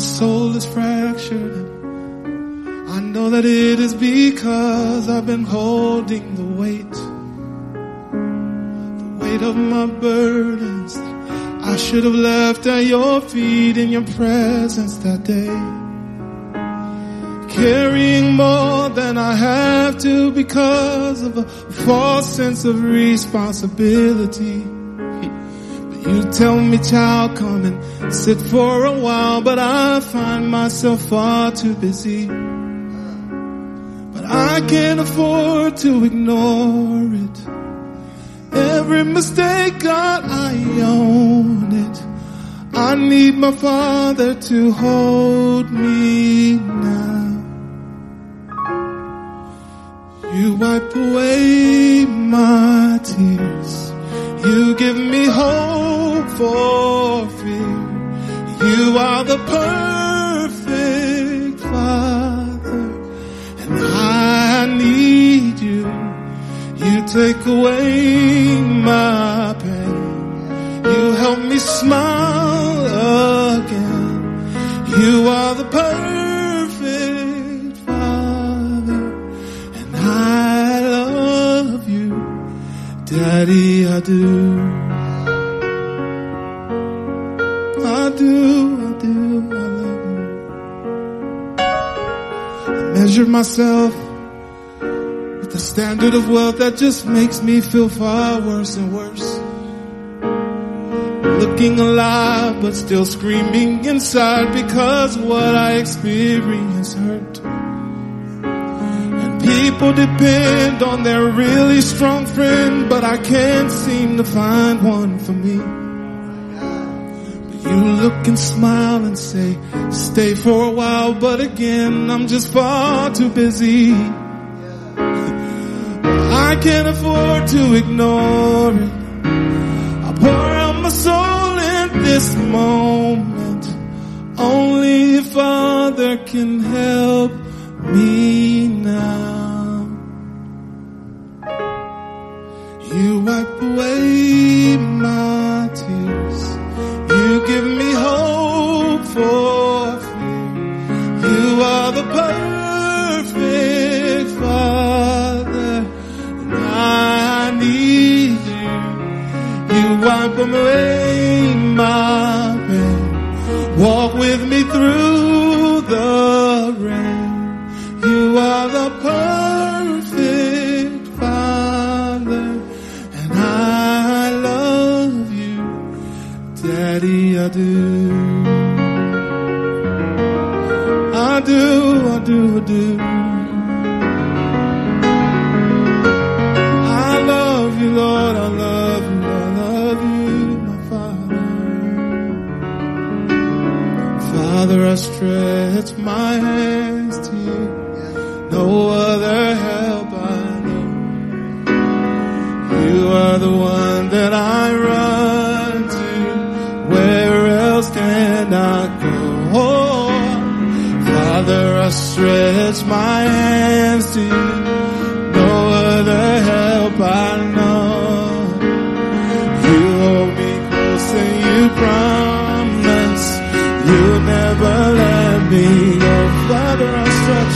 soul is fractured. I know that it is because I've been holding the weight of my burdens that I should have left at your feet in your presence that day. Carrying more than I have to because of a false sense of responsibility. But you tell me, child, come and sit for a while, but I find myself far too busy. But I can't afford to ignore it. Every mistake, God, I own it. I need my Father to hold me now. You wipe away my tears. You give me hope for fear. You are the perfect Father, and I need you. You take away my pain. You help me smile again. You are the perfect Father, and I love you, Daddy, I do. I do, I love you. I measure myself the standard of wealth that just makes me feel far worse and worse. Looking alive but still screaming inside because what I experience hurt. And people depend on their really strong friend, but I can't seem to find one for me. But you look and smile and say, stay for a while, but again I'm just far too busy. I can't afford to ignore it. I pour out my soul in this moment. Only your Father can help me now. You wipe away my tears. You give me hope for fear. You are the perfect Father, I need you. You wipe away my pain. Walk with me through the rain. You are the perfect Father, and I love you, Daddy, I do. I do, I do, I do. Lord, I love you, my Father. Father, I stretch my hands to you. No other help I know. You are the one that I run to. Where else can I go? Oh, Father, I stretch my hands to you. No other help I know. You promise you'll never let me go. Father, I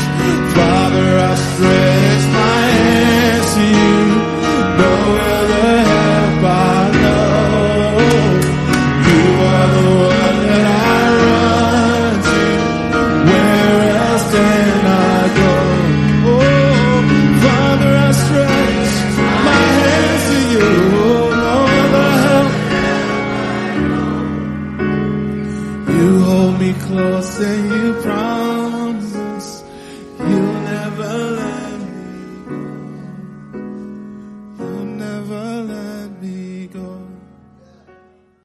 stretch my hands to you. No other help I know. You are the one that I run to. Where else can I go? Oh, Father, I stretch my hands to you. No other help. You hold me close and you promise